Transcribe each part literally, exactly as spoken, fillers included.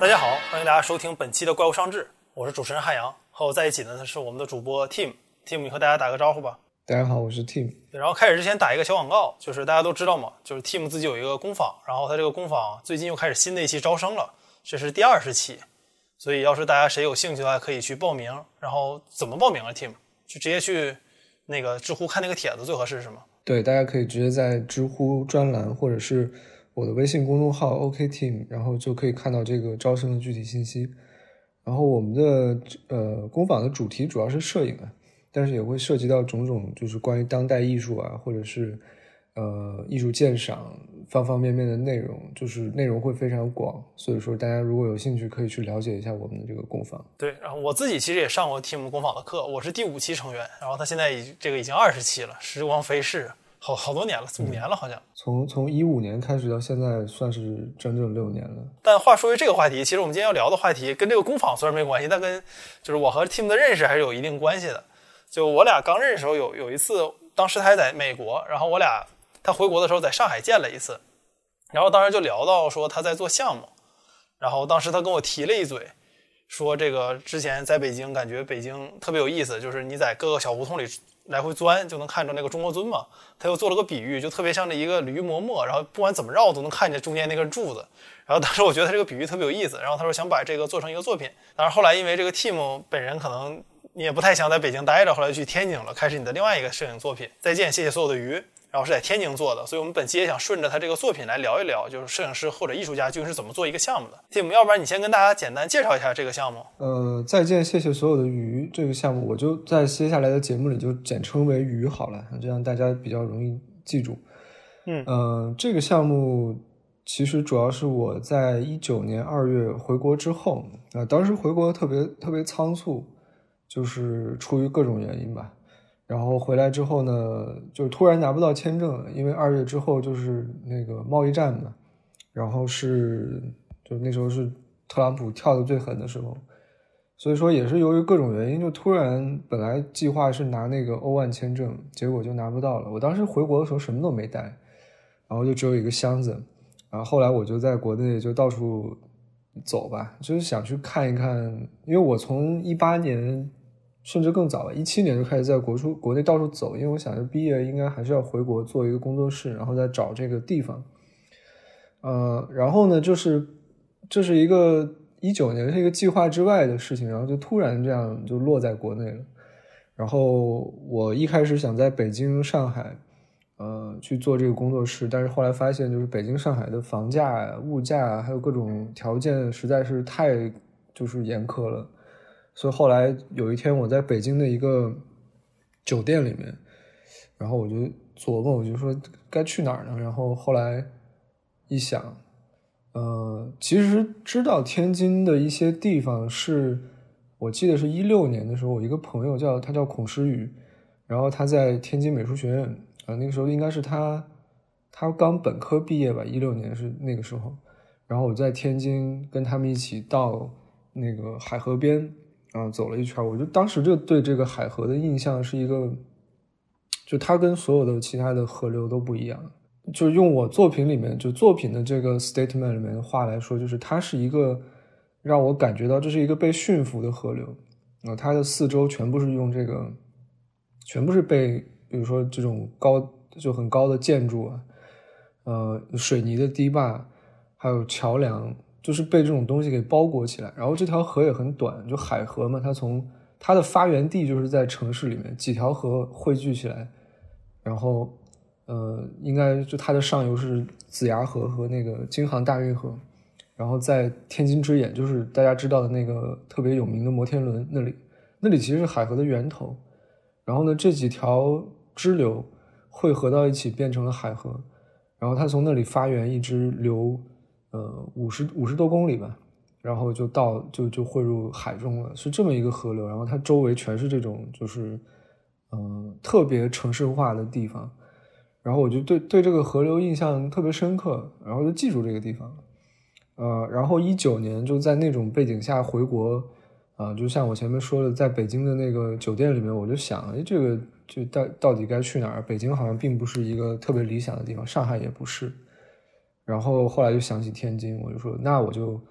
大家好，欢迎大家收听本期的怪物上志，我是主持人汉阳，和我在一起呢是我们的主播 Tim。 Tim 你和大家打个招呼吧。 大家好，我是 Tim。 然后开始之前打一个小广告，就是大家都知道嘛，就是 Tim 自己有一个工坊，然后他这个工坊最近又开始新的一期招生了，这是第二十期，所以要是大家谁有兴趣的话可以去报名。然后怎么报名啊 Tim？ 就直接去那个知乎看那个帖子最合适是吗？ 对，大家可以直接在知乎专栏或者是我的微信公众号 OK Team， 然后就可以看到这个招生的具体信息。然后我们的呃工坊的主题主要是摄影啊，但是也会涉及到种种就是关于当代艺术啊，或者是呃艺术鉴赏方方面面的内容，就是内容会非常广，所以说大家如果有兴趣可以去了解一下我们的这个工坊。 对，然后我自己其实也上过 Tim 工坊的课，我是第五期成员，然后他现在已这个已经二十期了，时光飞逝，好好多年了，五年了好像。 从从一五年开始到现在，算是整整六年了。 但话说回这个话题，其实我们今天要聊的话题跟这个工坊虽然没关系，但跟就是我和 Tim 的认识还是有一定关系的。就我俩刚认识的时候，有有一次，当时他还在美国，然后我俩他回国的时候在上海见了一次，然后当时就聊到说他在做项目，然后当时他跟我提了一嘴，说这个之前在北京感觉北京特别有意思，就是你在各个小胡同里来回钻就能看着那个中国尊嘛。他又做了个比喻，就特别像这一个驴磨磨，然后不管怎么绕都能看见中间那根柱子。然后当时我觉得他这个比喻特别有意思，然后他说想把这个做成一个作品。当然后来因为这个 Tim 本人可能你也不太想在北京待着，后来去天津了，开始你的另外一个摄影作品再见谢谢所有的鱼，然后是在天津做的。所以我们本期也想顺着他这个作品来聊一聊，就是摄影师或者艺术家究竟是怎么做一个项目的。 Tim 要不然你先跟大家简单介绍一下这个项目。 呃，再见谢谢所有的鱼这个项目，我就在接下来的节目里就简称为鱼好了，这样大家比较容易记住。 嗯， 呃，这个项目其实主要是我在一九年二月回国之后，呃，当时回国特别特别仓促，就是出于各种原因吧。然后回来之后呢，就突然拿不到签证了，因为二月之后就是那个贸易战嘛，然后是就那时候是特朗普跳得最狠的时候，所以说也是由于各种原因，就突然本来计划是拿那个欧万签证，结果就拿不到了。我当时回国的时候什么都没带，然后就只有一个箱子，然后后来我就在国内就到处走吧，就是想去看一看，因为我从一八年甚至更早吧，一七年就开始在国出国内到处走，因为我想着毕业应该还是要回国做一个工作室，然后再找这个地方。呃，然后呢，就是这是一个一九年是一个计划之外的事情，然后就突然这样就落在国内了。然后我一开始想在北京、上海，呃，去做这个工作室，但是后来发现，就是北京、上海的房价、物价还有各种条件实在是太就是严苛了。所以后来有一天我在北京的一个酒店里面，然后我就琢磨，我就说该去哪儿呢？然后后来一想，呃，其实知道天津的一些地方是，我记得是一六年的时候，我一个朋友叫他叫孔诗宇，然后他在天津美术学院，啊、呃，那个时候应该是他他刚本科毕业吧，一六年是那个时候，然后我在天津跟他们一起到那个海河边。啊，走了一圈，我就当时就对这个海河的印象是一个，就它跟所有的其他的河流都不一样。就用我作品里面就作品的这个 statement 里面的话来说，就是它是一个让我感觉到这是一个被驯服的河流啊、呃，它的四周全部是用这个，全部是被比如说这种高就很高的建筑啊，呃，水泥的堤坝，还有桥梁。就是被这种东西给包裹起来，然后这条河也很短，就海河嘛，它从它的发源地就是在城市里面，几条河汇聚起来，然后呃，应该就它的上游是子牙河和那个京杭大运河，然后在天津之眼，就是大家知道的那个特别有名的摩天轮那里，那里其实是海河的源头，然后呢，这几条支流汇合到一起变成了海河，然后它从那里发源一直流。呃，五十五十多公里吧，然后就到就就汇入海中了，是这么一个河流。然后它周围全是这种就是嗯、呃、特别城市化的地方，然后我就对对这个河流印象特别深刻，然后就记住这个地方。呃，然后一九年就在那种背景下回国，啊、呃，就像我前面说的，在北京的那个酒店里面，我就想，哎，这个就到到底该去哪儿？北京好像并不是一个特别理想的地方，上海也不是。然后后来就想起天津，我就说那我就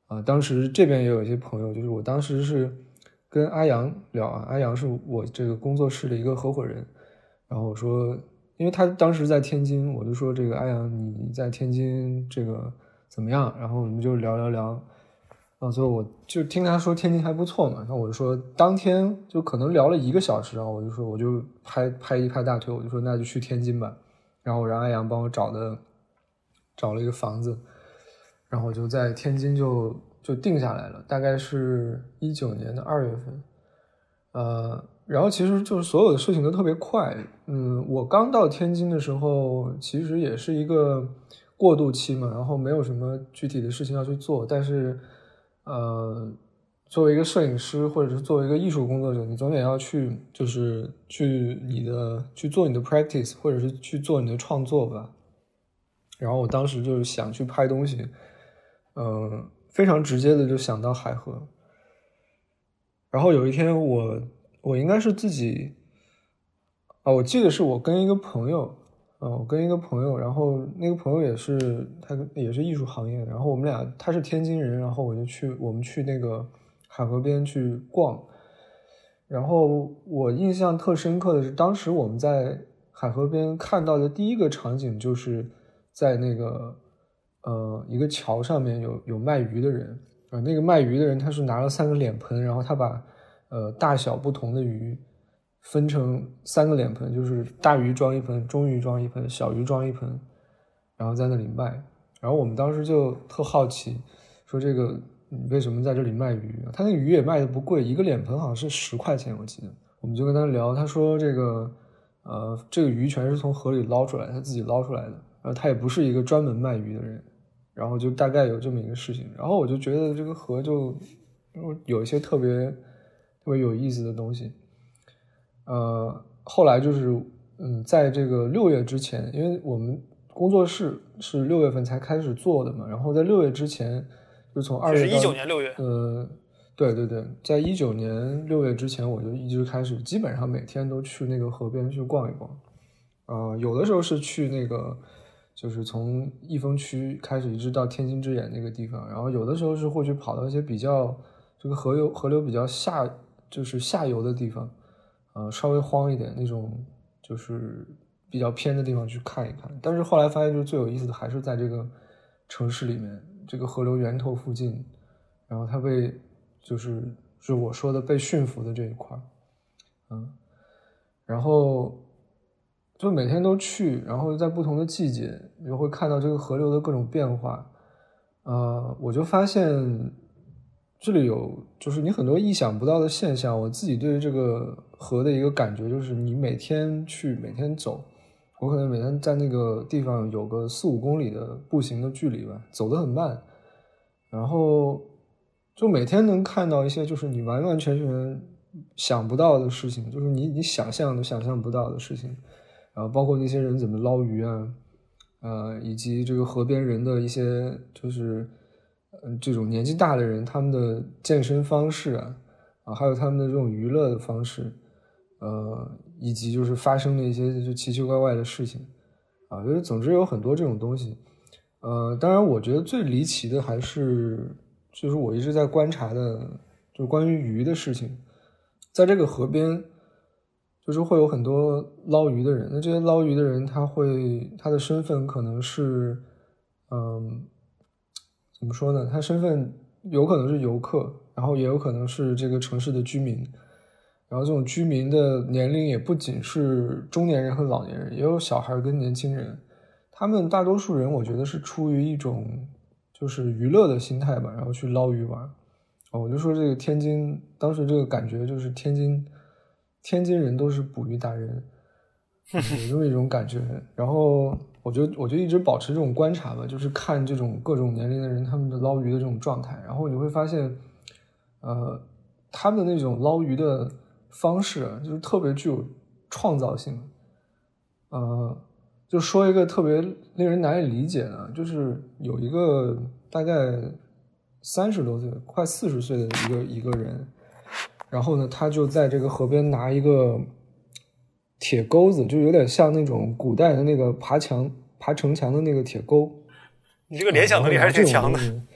啊、呃，当时这边也有一些朋友，就是我当时是跟阿阳聊啊，阿阳是我这个工作室的一个合伙人，然后我说，因为他当时在天津，我就说这个阿阳你在天津这个怎么样？然后我们就聊聊聊，然后最后我就听他说天津还不错嘛，然后我就说当天就可能聊了一个小时，然后我就说我就拍拍一拍大腿，我就说那就去天津吧，然后我让阿阳帮我找的找了一个房子，然后我就在天津就就定下来了，大概是一九年的二月份，呃，然后其实就是所有的事情都特别快，嗯，我刚到天津的时候，其实也是一个过渡期嘛，然后没有什么具体的事情要去做，但是，呃，作为一个摄影师或者是作为一个艺术工作者，你总得要去，就是去你的去做你的 practice， 或者是去做你的创作吧。然后我当时就是想去拍东西，嗯、呃，非常直接的就想到海河。然后有一天我我应该是自己啊，我记得是我跟一个朋友，啊，我跟一个朋友，然后那个朋友也是他也是艺术行业，然后我们俩他是天津人，然后我就去我们去那个海河边去逛，然后我印象特深刻的是，当时我们在海河边看到的第一个场景就是在那个呃一个桥上面有有卖鱼的人。啊，那个卖鱼的人他是拿了三个脸盆，然后他把呃大小不同的鱼分成三个脸盆，就是大鱼装一盆，中鱼装一盆，小鱼装一盆，然后在那里卖。然后我们当时就特好奇，说这个你为什么在这里卖鱼？他那个鱼也卖的不贵，一个脸盆好像是十块钱，我记得。我们就跟他聊，他说这个呃这个鱼全是从河里捞出来，他自己捞出来的，然后他也不是一个专门卖鱼的人。然后就大概有这么一个事情，然后我就觉得这个河就有一些特别特别有意思的东西。呃，后来就是嗯，在这个六月之前，因为我们工作室是六月份才开始做的嘛，然后在六月之前，就从二月到是一九年六月， 呃，对对对，在一九年六月之前，我就一直开始，基本上每天都去那个河边去逛一逛。呃，有的时候是去那个。就是从益丰区开始一直到天津之眼那个地方，然后有的时候是会去跑到一些比较这个河流河流比较下就是下游的地方，呃，稍微荒一点那种就是比较偏的地方去看一看。但是后来发现，就是最有意思的还是在这个城市里面，这个河流源头附近，然后它被就是就是我说的被驯服的这一块，嗯，然后。就每天都去，然后在不同的季节，你就会看到这个河流的各种变化。呃，我就发现这里有就是你很多意想不到的现象。我自己对于这个河的一个感觉就是，你每天去，每天走，我可能每天在那个地方有个四五公里的步行的距离吧，走得很慢，然后就每天能看到一些就是你完完全全想不到的事情，就是你你想象都想象不到的事情。然后包括那些人怎么捞鱼啊，呃，以及这个河边人的一些就是，嗯，这种年纪大的人他们的健身方式啊，啊，还有他们的这种娱乐的方式，呃，以及就是发生的一些就奇奇怪怪的事情，啊，就是总之有很多这种东西，呃，当然我觉得最离奇的还是就是我一直在观察的，就关于鱼的事情，在这个河边。就是会有很多捞鱼的人，那这些捞鱼的人，他会他的身份可能是，嗯，怎么说呢？他身份有可能是游客，然后也有可能是这个城市的居民，然后这种居民的年龄也不仅是中年人和老年人，也有小孩跟年轻人。他们大多数人，我觉得是出于一种就是娱乐的心态吧，然后去捞鱼玩。哦，我就说这个天津，当时这个感觉就是天津。天津人都是捕鱼达人，有这么一种感觉。然后我就我就一直保持这种观察吧，就是看这种各种年龄的人他们的捞鱼的这种状态。然后你会发现，呃，他们的那种捞鱼的方式啊，就是特别具有创造性。呃，就说一个特别令人难以理解的，就是有一个大概三十多岁、快四十岁的一个一个人。然后呢，他就在这个河边拿一个铁钩子，就有点像那种古代的那个爬墙、爬城墙的那个铁钩。 你这个联想能力还是挺强的。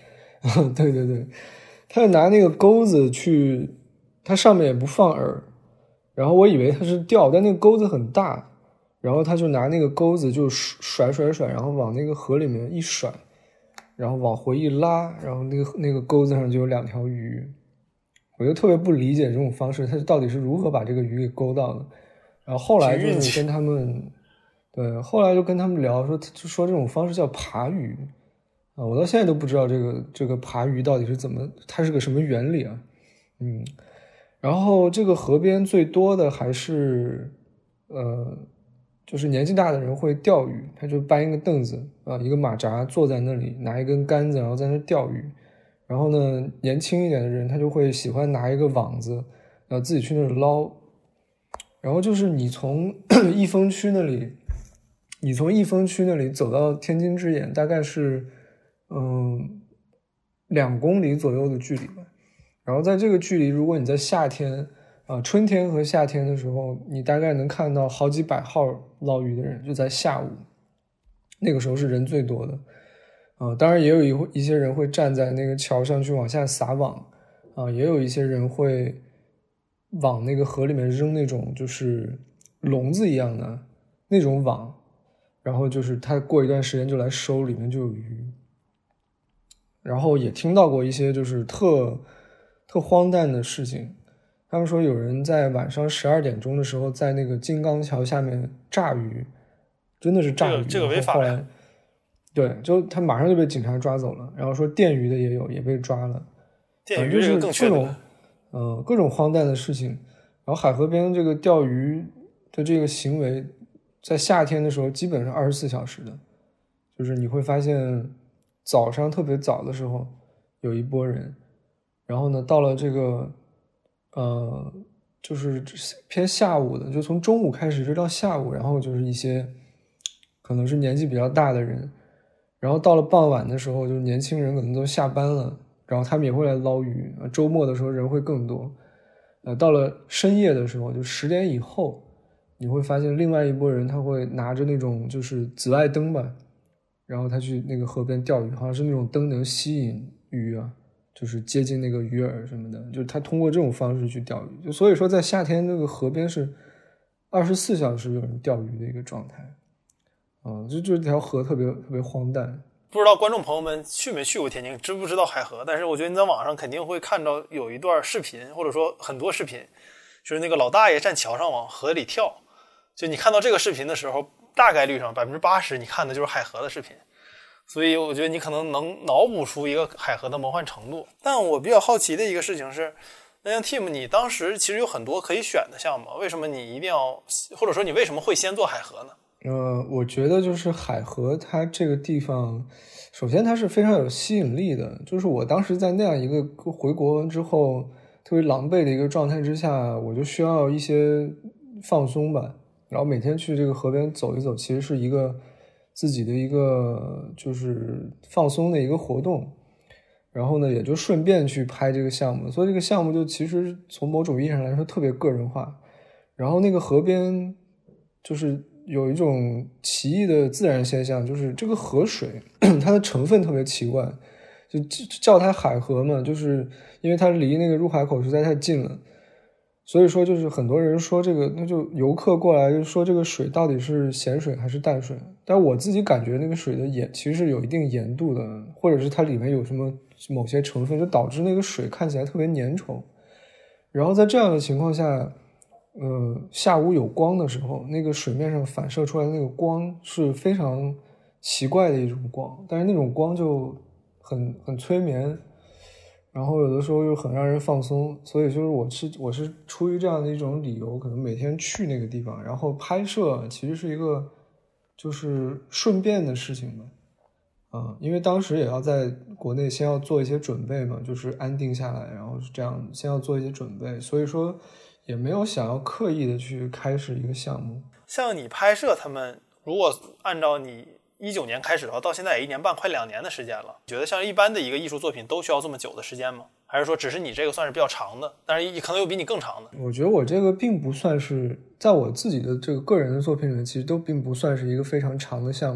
对对对，他就拿那个钩子去，它上面也不放饵，然后我以为它是钓，但那个钩子很大，然后他就拿那个钩子就甩甩甩，然后往那个河里面一甩，然后往回一拉，然后那个那个钩子上就有两条鱼。我就特别不理解这种方式，他到底是如何把这个鱼给勾到的。然后后来就是跟他们，对，后来就跟他们聊说，就说这种方式叫爬鱼啊，我到现在都不知道这个这个爬鱼到底是怎么，它是个什么原理啊？嗯，然后这个河边最多的还是呃，就是年纪大的人会钓鱼，他就搬一个凳子啊，一个马扎坐在那里，拿一根杆子，然后在那钓鱼。然后呢，年轻一点的人他就会喜欢拿一个网子，呃，自己去那里捞。然后就是你从益丰区那里，你从益丰区那里走到天津之眼，大概是嗯两公里左右的距离吧。然后在这个距离，如果你在夏天啊、呃，春天和夏天的时候，你大概能看到好几百号捞鱼的人，就在下午，那个时候是人最多的。啊、呃，当然也有一一些人会站在那个桥上去往下撒网，啊、呃，也有一些人会往那个河里面扔那种就是笼子一样的那种网，然后就是他过一段时间就来收，里面就有鱼。然后也听到过一些就是特特荒诞的事情，他们说有人在晚上十二点钟的时候在那个金刚桥下面炸鱼，真的是炸鱼， 这个这个违法呀。 对，就他马上就被警察抓走了。然后说电鱼的也有，也被抓了。 电鱼这个更缺德。 嗯、呃，各种荒诞的事情。然后海河边这个钓鱼的这个行为，在夏天的时候基本上二十四小时的，就是你会发现早上特别早的时候有一波人，然后呢到了这个呃就是偏下午的，就从中午开始直到下午，然后就是一些可能是年纪比较大的人。然后到了傍晚的时候，就是年轻人可能都下班了，然后他们也会来捞鱼。周末的时候人会更多。呃，到了深夜的时候，就十点以后，你会发现另外一拨人他会拿着那种就是紫外灯吧，然后他去那个河边钓鱼，好像是那种灯能吸引鱼啊，就是接近那个鱼饵什么的，就是他通过这种方式去钓鱼。就所以说，在夏天那个河边是二十四小时有人钓鱼的一个状态。啊，就这条河特别特别荒诞。 不知道观众朋友们去没去过天津，知不知道海河？但是我觉得你在网上肯定会看到有一段视频，或者说很多视频，就是那个老大爷站桥上往河里跳。就你看到这个视频的时候，大概率上百分之八十你看的就是海河的视频。所以我觉得你可能能脑补出一个海河的魔幻程度。但我比较好奇的一个事情是，那像 Tim 你当时其实有很多可以选的项目，为什么你一定要，或者说你为什么会先做海河呢？ 呃，我觉得就是海河它这个地方，首先它是非常有吸引力的。就是我当时在那样一个回国之后特别狼狈的一个状态之下，我就需要一些放松吧。然后每天去这个河边走一走，其实是一个自己的一个就是放松的一个活动。然后呢，也就顺便去拍这个项目，所以这个项目就其实从某种意义上来说特别个人化。然后那个河边就是有一种奇异的自然现象，就是这个河水它的成分特别奇怪，就叫它海河嘛，就是因为它离那个入海口实在太近了，所以说就是很多人说这个，那就游客过来就说这个水到底是咸水还是淡水，但我自己感觉那个水的盐其实是有一定盐度的，或者是它里面有什么某些成分就导致那个水看起来特别粘稠。然后在这样的情况下呃，下午有光的时候，那个水面上反射出来的那个光是非常奇怪的一种光，但是那种光就很很催眠，然后有的时候又很让人放松，所以就是我是我是出于这样的一种理由，可能每天去那个地方，然后拍摄其实是一个就是顺便的事情吧，啊、嗯，因为当时也要在国内先要做一些准备嘛，就是安定下来，然后是这样先要做一些准备，所以说也没有想要刻意的去开始一个项目。 像你拍摄他们，如果按照你一九年开始的话，到现在也一年半快两年的时间了，觉得像一般的一个艺术作品都需要这么久的时间吗？还是说只是你这个算是比较长的，但是可能有比你更长的？ 我觉得我这个并不算是在我自己的这个个人的作品里面，其实都并不算是一个非常长的项目。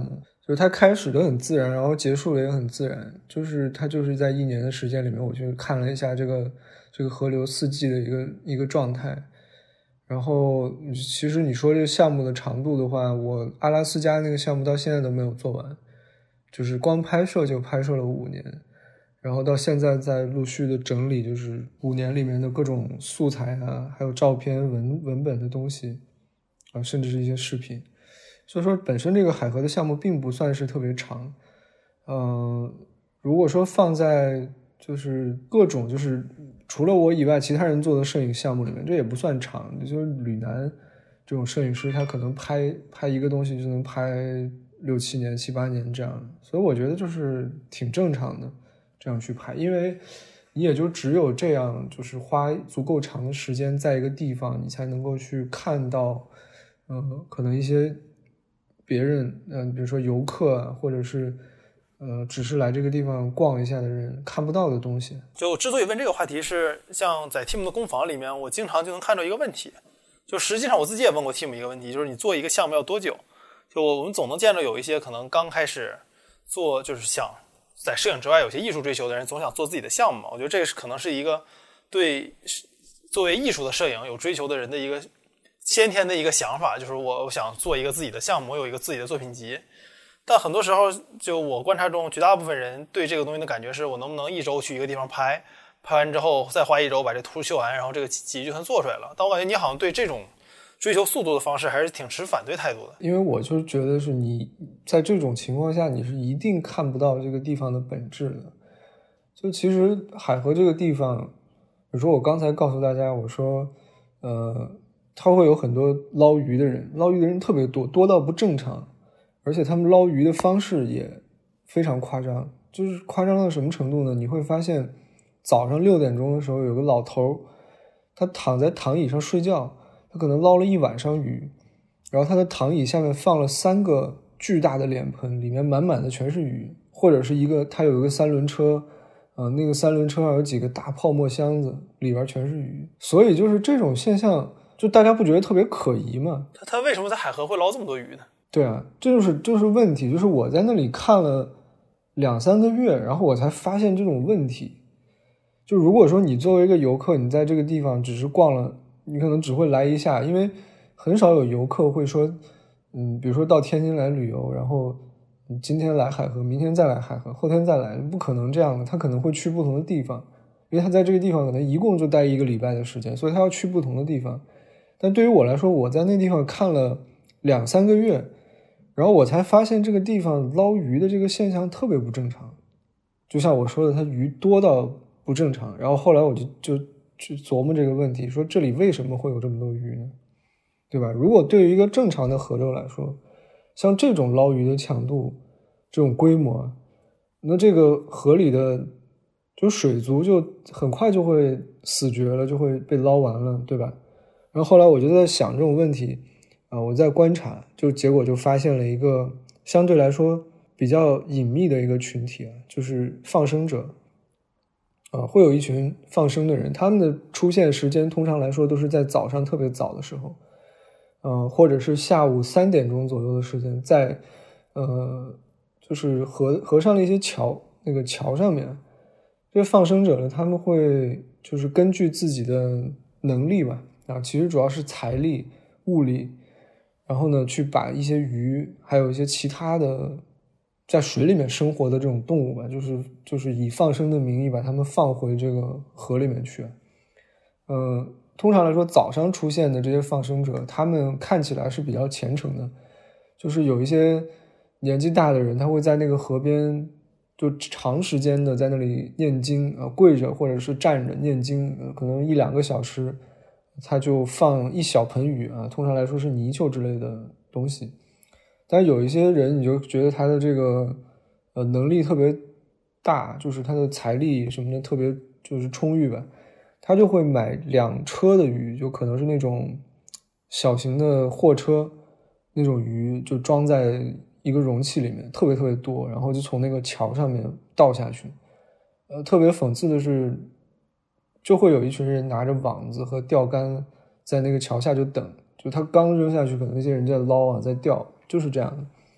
就是它开始的很自然，然后结束的也很自然，就是它就是在一年的时间里面，我去看了一下这个这个河流四季的一个一个状态。然后其实你说这个项目的长度的话，我阿拉斯加那个项目到现在都没有做完，就是光拍摄就拍摄了五年，然后到现在在陆续的整理，就是五年里面的各种素材啊，还有照片文文本的东西啊，甚至是一些视频。所以说本身这个海河的项目并不算是特别长，嗯、呃，如果说放在就是各种就是除了我以外其他人做的摄影项目里面，这也不算长，就是吕南这种摄影师他可能拍拍一个东西就能拍六七年七八年这样，所以我觉得就是挺正常的这样去拍，因为你也就只有这样就是花足够长的时间在一个地方，你才能够去看到呃，可能一些别人嗯、呃，比如说游客啊，或者是呃，只是来这个地方逛一下的人看不到的东西。 就之所以问这个话题是，像在 Tim 的工坊里面，我经常就能看到一个问题，就实际上我自己也问过 Tim 一个问题，就是你做一个项目要多久？就我们总能见到有一些可能刚开始做，就是想在摄影之外有些艺术追求的人，总想做自己的项目嘛。我觉得这个是可能是一个对作为艺术的摄影有追求的人的一个先天的一个想法，就是我想做一个自己的项目，我有一个自己的作品集。但很多时候，就我观察中，绝大部分人对这个东西的感觉是，我能不能一周去一个地方拍，拍完之后再花一周把这图修完，然后这个集就算做出来了。但我感觉你好像对这种追求速度的方式还是挺持反对态度的。 因为我就觉得是你在这种情况下，你是一定看不到这个地方的本质的。就其实海河这个地方，比如说我刚才告诉大家，我说，呃，它会有很多捞鱼的人，捞鱼的人特别多，多到不正常。而且他们捞鱼的方式也非常夸张，就是夸张到什么程度呢？你会发现早上六点钟的时候有个老头，他躺在躺椅上睡觉，他可能捞了一晚上鱼，然后他的躺椅下面放了三个巨大的脸盆，里面满满的全是鱼，或者是一个他有一个三轮车，呃，那个三轮车上有几个大泡沫箱子，里边全是鱼。所以就是这种现象，就大家不觉得特别可疑吗？ 他他为什么在海河会捞这么多鱼呢？ 对啊，这就是就是问题，就是我在那里看了两三个月，然后我才发现这种问题。就如果说你作为一个游客，你在这个地方只是逛了，你可能只会来一下，因为很少有游客会说，嗯，比如说到天津来旅游，然后今天来海河，明天再来海河，后天再来，不可能这样的，他可能会去不同的地方，因为他在这个地方可能一共就待一个礼拜的时间，所以他要去不同的地方。但对于我来说，我在那地方看了两三个月，然后我才发现这个地方捞鱼的这个现象特别不正常，就像我说的，它鱼多到不正常。然后后来我就就去琢磨这个问题，说这里为什么会有这么多鱼呢？对吧？如果对于一个正常的河流来说，像这种捞鱼的强度、这种规模，那这个河里的就水族就很快就会死绝了，就会被捞完了，对吧？然后后来我就在想这种问题。啊，我在观察，就结果就发现了一个相对来说比较隐秘的一个群体啊，就是放生者。啊，会有一群放生的人，他们的出现时间通常来说都是在早上特别早的时候，呃，或者是下午三点钟左右的时间，在呃，就是河河上的一些桥，那个桥上面，这些放生者呢，他们会就是根据自己的能力吧，啊，其实主要是财力、物力。然后呢，去把一些鱼，还有一些其他的在水里面生活的这种动物吧，就是就是以放生的名义把它们放回这个河里面去。嗯、呃，通常来说，早上出现的这些放生者，他们看起来是比较虔诚的，就是有一些年纪大的人，他会在那个河边就长时间的在那里念经啊、呃，跪着或者是站着念经，呃、可能一两个小时。他就放一小盆鱼啊，通常来说是泥鳅之类的东西。但有一些人你就觉得他的这个呃能力特别大，就是他的财力什么的特别就是充裕吧，他就会买两车的鱼，就可能是那种小型的货车那种鱼，就装在一个容器里面，特别特别多，然后就从那个桥上面倒下去。呃，特别讽刺的是，就会有一群人拿着网子和钓竿在那个桥下就等，就他刚扔下去，可能那些人在捞啊，在钓，就是这样的。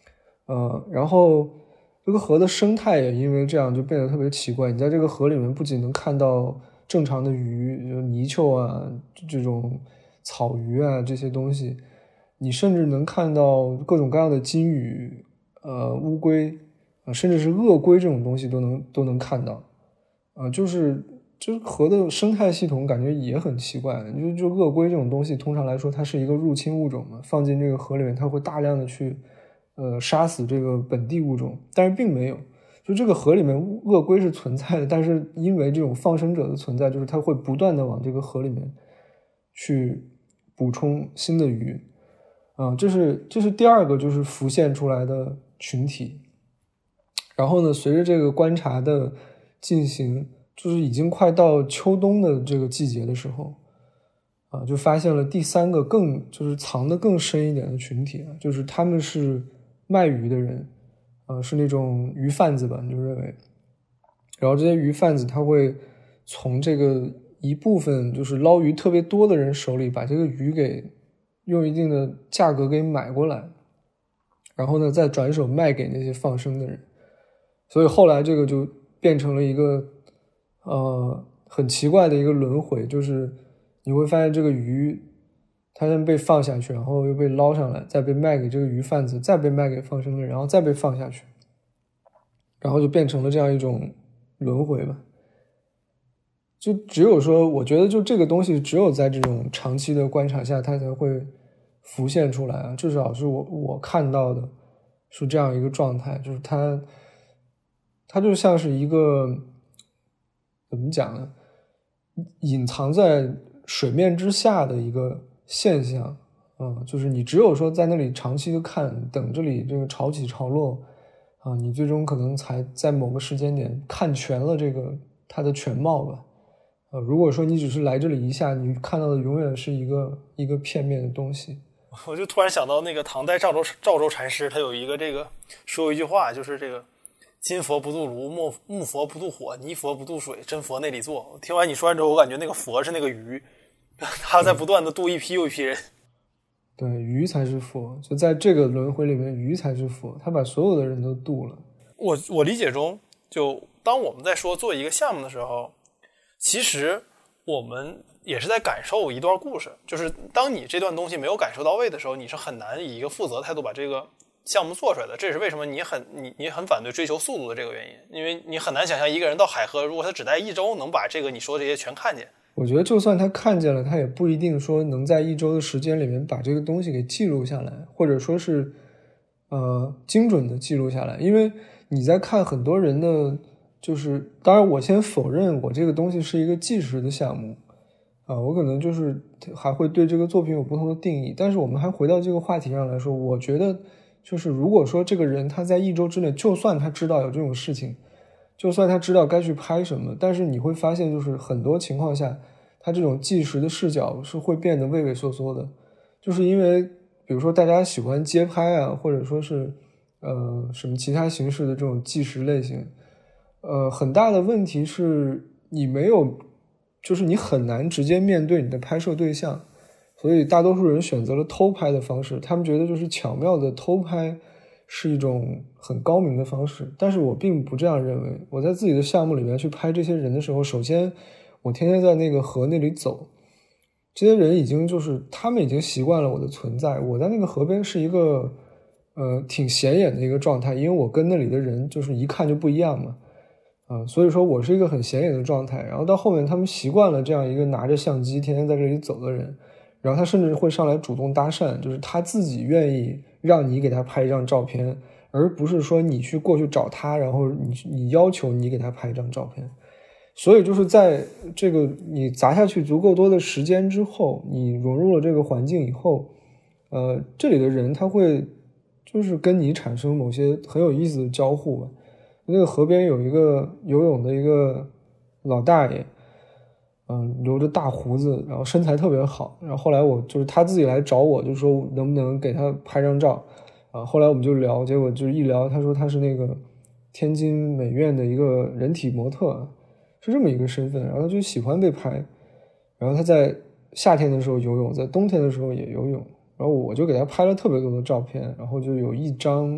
呃，然后这个河的生态也因为这样就变得特别奇怪。你在这个河里面不仅能看到正常的鱼，就泥鳅啊，这种草鱼啊这些东西，你甚至能看到各种各样的金鱼、呃乌龟、呃、甚至是鳄龟这种东西都能都能看到。啊、呃，就是就是河的生态系统感觉也很奇怪。就就鳄龟这种东西，通常来说它是一个入侵物种嘛，放进这个河里面，它会大量的去呃杀死这个本地物种，但是并没有。就这个河里面鳄龟是存在的，但是因为这种放生者的存在，就是它会不断的往这个河里面去补充新的鱼。啊、呃，这是这是第二个就是浮现出来的群体。然后呢，随着这个观察的进行，就是已经快到秋冬的这个季节的时候，啊，就发现了第三个更就是藏得更深一点的群体啊，就是他们是卖鱼的人，啊，是那种鱼贩子吧，你就认为。然后这些鱼贩子他会从这个一部分就是捞鱼特别多的人手里把这个鱼给用一定的价格给买过来，然后呢再转手卖给那些放生的人。所以后来这个就变成了一个呃很奇怪的一个轮回，就是你会发现这个鱼它先被放下去，然后又被捞上来，再被卖给这个鱼贩子，再被卖给放生的人，然后再被放下去，然后就变成了这样一种轮回吧。就只有说我觉得就这个东西只有在这种长期的观察下它才会浮现出来啊，至少是我我看到的是这样一个状态，就是它它就像是一个怎么讲呢，隐藏在水面之下的一个现象。嗯，就是你只有说在那里长期的看，等这里这个潮起潮落啊，你最终可能才在某个时间点看全了这个它的全貌吧。呃，如果说你只是来这里一下，你看到的永远是一个一个片面的东西。 我就突然想到那个唐代赵州赵州禅师，他有一个这个说一句话，就是这个金佛不渡炉，木木佛不渡火，泥佛不渡水，真佛内里坐。听完你说完之后，我感觉那个佛是那个鱼，他在不断的渡一批又一批人。 对，鱼才是佛，就在这个轮回里面，鱼才是佛，他把所有的人都渡了。 我我理解中，就当我们在说做一个项目的时候，其实我们也是在感受一段故事，就是当你这段东西没有感受到位的时候，你是很难以一个负责态度把这个项目做出来的。这也是为什么你很你你很反对追求速度的这个原因，因为你很难想象一个人到海河，如果他只待一周能把这个你说的这些全看见。 我觉得就算他看见了，他也不一定说能在一周的时间里面把这个东西给记录下来，或者说是呃精准的记录下来。因为你在看很多人的，就是当然我先否认我这个东西是一个纪实的项目啊、呃，我可能就是还会对这个作品有不同的定义。但是我们还回到这个话题上来说，我觉得就是如果说这个人他在一周之内，就算他知道有这种事情，就算他知道该去拍什么，但是你会发现就是很多情况下他这种纪实的视角是会变得畏畏缩缩的，就是因为比如说大家喜欢街拍啊，或者说是呃什么其他形式的这种纪实类型，呃很大的问题是你没有，就是你很难直接面对你的拍摄对象，所以大多数人选择了偷拍的方式，他们觉得就是巧妙的偷拍是一种很高明的方式，但是我并不这样认为。我在自己的项目里面去拍这些人的时候，首先我天天在那个河那里走，这些人已经就是他们已经习惯了我的存在，我在那个河边是一个呃挺显眼的一个状态，因为我跟那里的人就是一看就不一样嘛，啊、呃，所以说我是一个很显眼的状态。然后到后面他们习惯了这样一个拿着相机天天在这里走的人，然后他甚至会上来主动搭讪，就是他自己愿意让你给他拍一张照片，而不是说你去过去找他，然后你你要求你给他拍一张照片。所以就是在这个你砸下去足够多的时间之后，你融入了这个环境以后，呃，这里的人他会就是跟你产生某些很有意思的交互吧。那个河边有一个游泳的一个老大爷，嗯、呃，留着大胡子，然后身材特别好。然后后来我就是他自己来找我，就说能不能给他拍张照啊。后来我们就聊，结果就是一聊，他说他是那个天津美院的一个人体模特，是这么一个身份。然后他就喜欢被拍，然后他在夏天的时候游泳，在冬天的时候也游泳。然后我就给他拍了特别多的照片，然后就有一张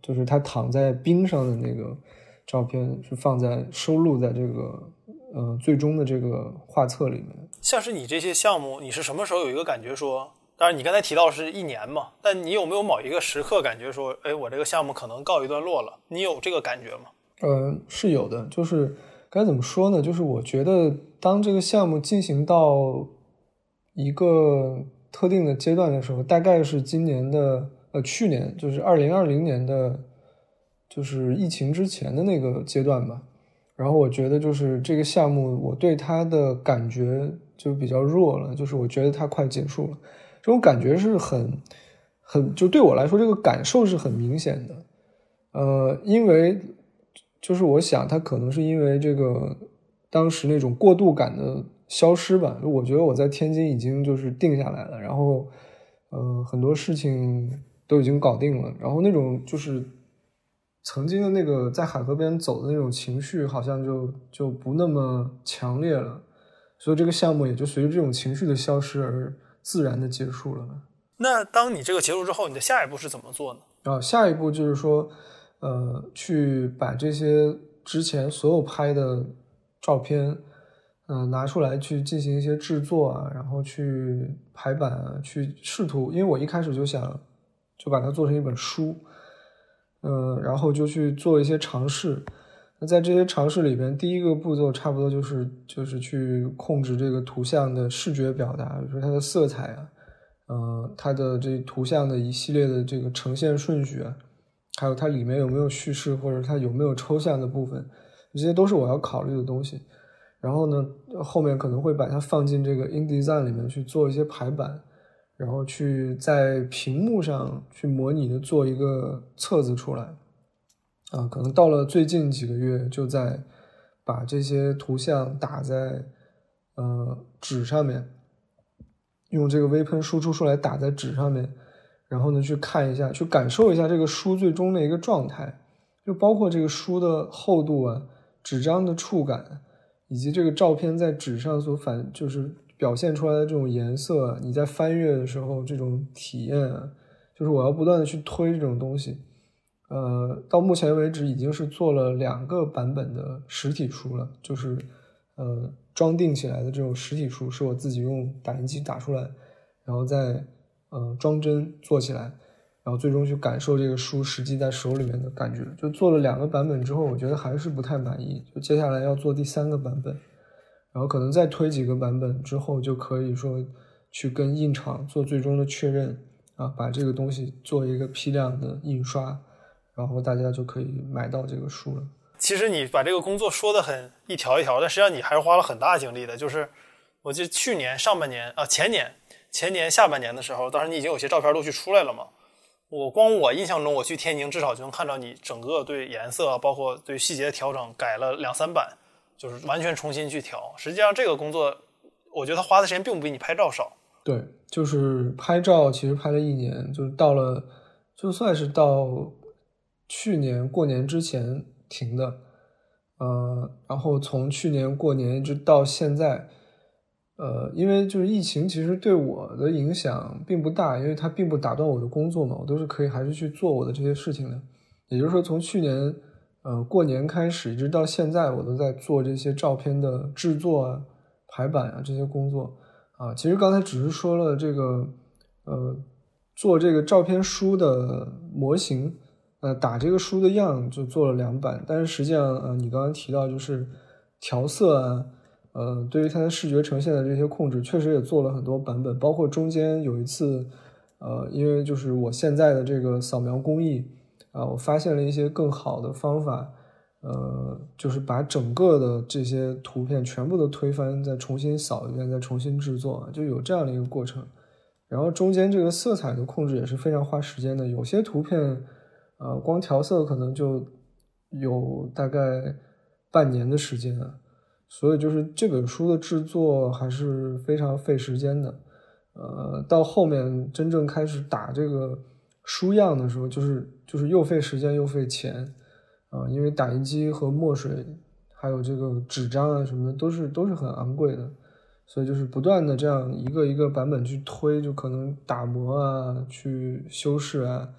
就是他躺在冰上的那个照片是放在收录在这个呃最终的这个画册里面。 像是你这些项目，你是什么时候有一个感觉说，当然你刚才提到是一年嘛，但你有没有某一个时刻感觉说，哎，我这个项目可能告一段落了？你有这个感觉吗？ 呃，是有的，就是该怎么说呢？就是我觉得当这个项目进行到一个特定的阶段的时候，大概是今年的呃去年，就是二零二零年的，就是疫情之前的那个阶段吧。然后我觉得就是这个项目，我对它的感觉就比较弱了，就是我觉得它快结束了，这种感觉是很很就对我来说，这个感受是很明显的。呃，因为就是我想它可能是因为这个当时那种过渡感的消失吧，我觉得我在天津已经就是定下来了，然后呃很多事情都已经搞定了，然后那种就是曾经的那个在海河边走的那种情绪好像就就不那么强烈了，所以这个项目也就随着这种情绪的消失而自然的结束了。 那当你这个结束之后，你的下一步是怎么做呢？ 啊，下一步就是说呃去把这些之前所有拍的照片呃拿出来去进行一些制作啊，然后去排版啊，去试图，因为我一开始就想就把它做成一本书，呃，然后就去做一些尝试。那在这些尝试里边，第一个步骤差不多就是就是去控制这个图像的视觉表达，比如说它的色彩啊，呃，它的这图像的一系列的这个呈现顺序啊，还有它里面有没有叙事，或者它有没有抽象的部分，这些都是我要考虑的东西。然后呢，后面可能会把它放进这个 InDesign 里面去做一些排版，然后去在屏幕上去模拟的做一个册子出来。啊，可能到了最近几个月，就在把这些图像打在呃纸上面，用这个微喷输出出来打在纸上面，然后呢去看一下，去感受一下这个书最终的一个状态，就包括这个书的厚度啊、纸张的触感，以及这个照片在纸上所反就是表现出来的这种颜色，你在翻阅的时候这种体验啊，就是我要不断的去推这种东西。呃，到目前为止已经是做了两个版本的实体书了，就是呃装订起来的这种实体书是我自己用打印机打出来，然后再呃装帧做起来，然后最终去感受这个书实际在手里面的感觉。就做了两个版本之后，我觉得还是不太满意，就接下来要做第三个版本，然后可能再推几个版本之后，就可以说去跟印厂做最终的确认啊，把这个东西做一个批量的印刷。然后大家就可以买到这个书了。 其实你把这个工作说得很一条一条，但实际上你还是花了很大精力的。就是我记得去年上半年啊，前年前年下半年的时候，当时你已经有些照片陆续出来了嘛。我光我印象中，我去天津至少就能看到你整个对颜色包括对细节的调整改了两三版，就是完全重新去调。实际上这个工作，我觉得他花的时间并不比你拍照少。 对，就是拍照其实拍了一年，就是到了就算是到去年过年之前停的，呃，然后从去年过年一直到现在，呃，因为就是疫情其实对我的影响并不大，因为它并不打断我的工作嘛，我都是可以还是去做我的这些事情的。也就是说，从去年呃过年开始一直到现在，我都在做这些照片的制作啊、排版啊这些工作啊。其实刚才只是说了这个呃做这个照片书的模型。呃，打这个书的样就做了两版，但是实际上，呃，你刚刚提到就是调色啊，呃，对于它的视觉呈现的这些控制，确实也做了很多版本，包括中间有一次，呃，因为就是我现在的这个扫描工艺啊、呃，我发现了一些更好的方法，呃，就是把整个的这些图片全部都推翻，再重新扫一遍，再重新制作，就有这样的一个过程。然后中间这个色彩的控制也是非常花时间的，有些图片。呃，光调色可能就有大概半年的时间，所以就是这本书的制作还是非常费时间的。呃，到后面真正开始打这个书样的时候，就是就是又费时间又费钱啊、呃，因为打印机和墨水还有这个纸张啊什么的都是都是很昂贵的，所以就是不断的这样一个一个版本去推，就可能打磨啊，去修饰啊。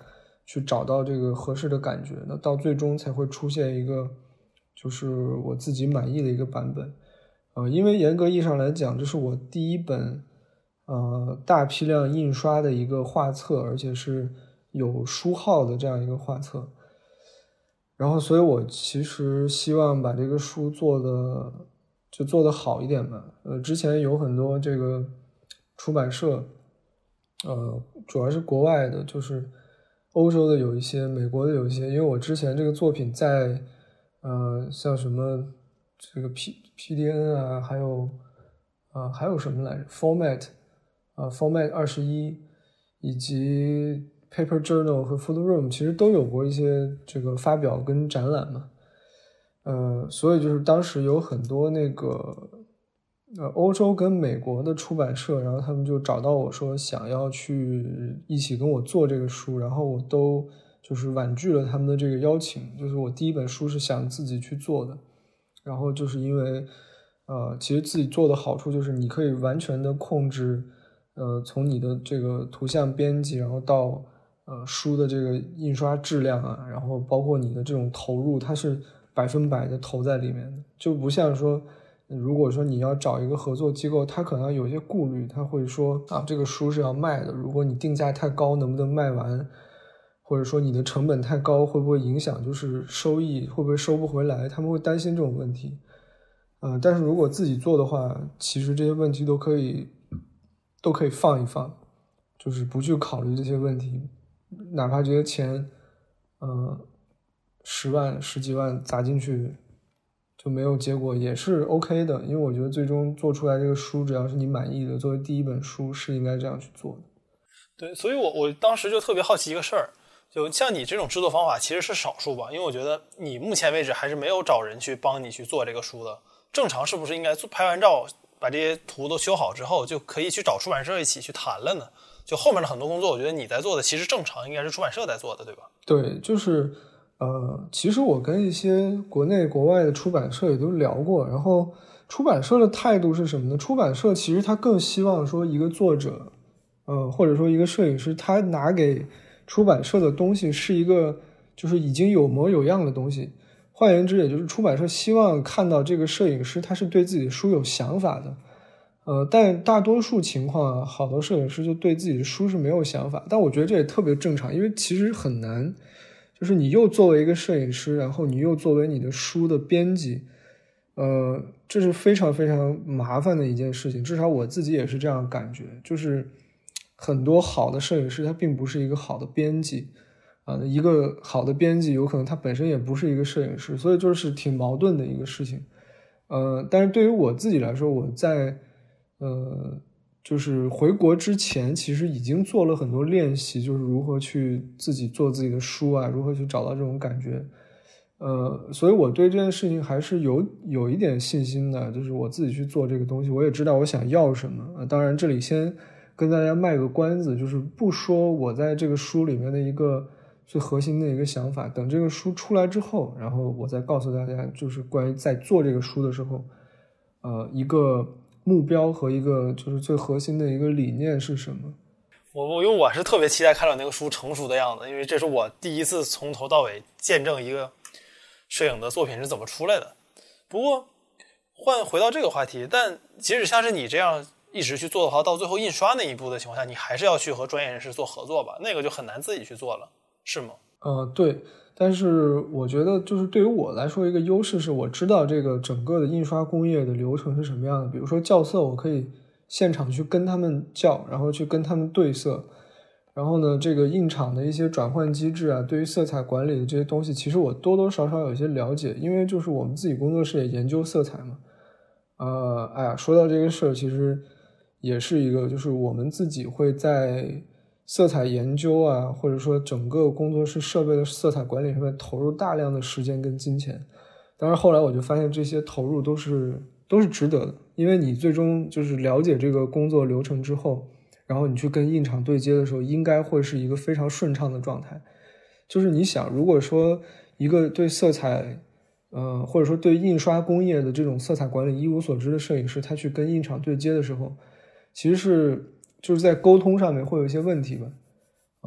去找到这个合适的感觉，那到最终才会出现一个就是我自己满意的一个版本。呃，因为严格意义上来讲，这是我第一本呃大批量印刷的一个画册，而且是有书号的这样一个画册。然后所以我其实希望把这个书做的就做得好一点吧。呃，之前有很多这个出版社，呃，主要是国外的，就是欧洲的有一些，美国的有一些，因为我之前这个作品在呃像什么这个 P PDN 啊，还有啊、呃、还有什么来着 Format 啊、呃、Format 二十一以及Paper Journal 和 Food Room 其实都有过一些这个发表跟展览嘛，呃，所以就是当时有很多那个呃欧洲跟美国的出版社，然后他们就找到我说想要去一起跟我做这个书，然后我都就是婉拒了他们的这个邀请，就是我第一本书是想自己去做的，然后就是因为呃其实自己做的好处就是你可以完全的控制呃从你的这个图像编辑，然后到呃，书的这个印刷质量啊，然后包括你的这种投入，它是百分百的投在里面的，就不像说，如果说你要找一个合作机构，他可能有一些顾虑，他会说啊，这个书是要卖的，如果你定价太高，能不能卖完？或者说你的成本太高，会不会影响就是收益，会不会收不回来？他们会担心这种问题。呃，但是如果自己做的话，其实这些问题都可以都可以放一放，就是不去考虑这些问题。哪怕这些钱呃十万十几万砸进去就没有结果也是 OK 的，因为我觉得最终做出来这个书只要是你满意的，作为第一本书是应该这样去做的。 对，所以我我当时就特别好奇一个事儿，就像你这种制作方法其实是少数吧，因为我觉得你目前为止还是没有找人去帮你去做这个书的。正常是不是应该拍完照把这些图都修好之后就可以去找出版社一起去谈了呢？就后面的很多工作我觉得你在做的其实正常应该是出版社在做的，对吧？ 对，就是呃，其实我跟一些国内国外的出版社也都聊过，然后出版社的态度是什么呢？出版社其实他更希望说一个作者呃，或者说一个摄影师，他拿给出版社的东西是一个就是已经有模有样的东西，换言之也就是出版社希望看到这个摄影师他是对自己的书有想法的。呃，但大多数情况啊，好多摄影师就对自己的书是没有想法，但我觉得这也特别正常，因为其实很难，就是你又作为一个摄影师，然后你又作为你的书的编辑，呃，这是非常非常麻烦的一件事情，至少我自己也是这样感觉，就是很多好的摄影师他并不是一个好的编辑啊、呃，一个好的编辑有可能他本身也不是一个摄影师，所以就是挺矛盾的一个事情。呃，但是对于我自己来说，我在呃，就是回国之前其实已经做了很多练习，就是如何去自己做自己的书啊，如何去找到这种感觉。呃，所以我对这件事情还是有有一点信心的，就是我自己去做这个东西，我也知道我想要什么。呃，当然这里先跟大家卖个关子，就是不说我在这个书里面的一个最核心的一个想法，等这个书出来之后，然后我再告诉大家，就是关于在做这个书的时候，呃，一个目标和一个就是最核心的一个理念是什么。 我我因为我是特别期待看到那个书成熟的样子，因为这是我第一次从头到尾见证一个摄影的作品是怎么出来的。不过换回到这个话题，但即使像是你这样一直去做的话，到最后印刷那一步的情况下，你还是要去和专业人士做合作吧，那个就很难自己去做了，是吗？ 呃，对，但是我觉得就是对于我来说一个优势是我知道这个整个的印刷工业的流程是什么样的，比如说校色我可以现场去跟他们校，然后去跟他们对色，然后呢这个印厂的一些转换机制啊，对于色彩管理的这些东西其实我多多少少有一些了解，因为就是我们自己工作室也研究色彩嘛。呃，哎呀，说到这个事儿其实也是一个就是我们自己会在色彩研究啊，或者说整个工作室设备的色彩管理上面投入大量的时间跟金钱，当然后来我就发现这些投入都是都是值得的，因为你最终就是了解这个工作流程之后，然后你去跟印厂对接的时候应该会是一个非常顺畅的状态。就是你想如果说一个对色彩呃，或者说对印刷工业的这种色彩管理一无所知的摄影师，他去跟印厂对接的时候，其实是就是在沟通上面会有一些问题吧，啊，